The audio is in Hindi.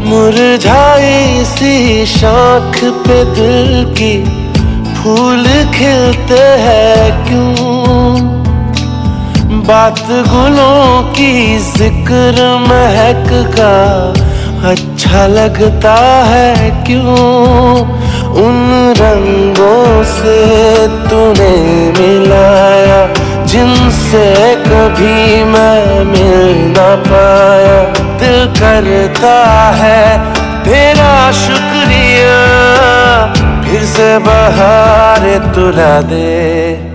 मुरझाई सी शाख पे दिल की फूल खिलते हैं क्यों? बात गुलों की जिक्र महक का अच्छा लगता है क्यों? उन रंगों से तूने मिलाया जिनसे कभी मैं मिल ना पाया। दिल करता है तेरा शुक्रिया, फिर से बहार तुला दे।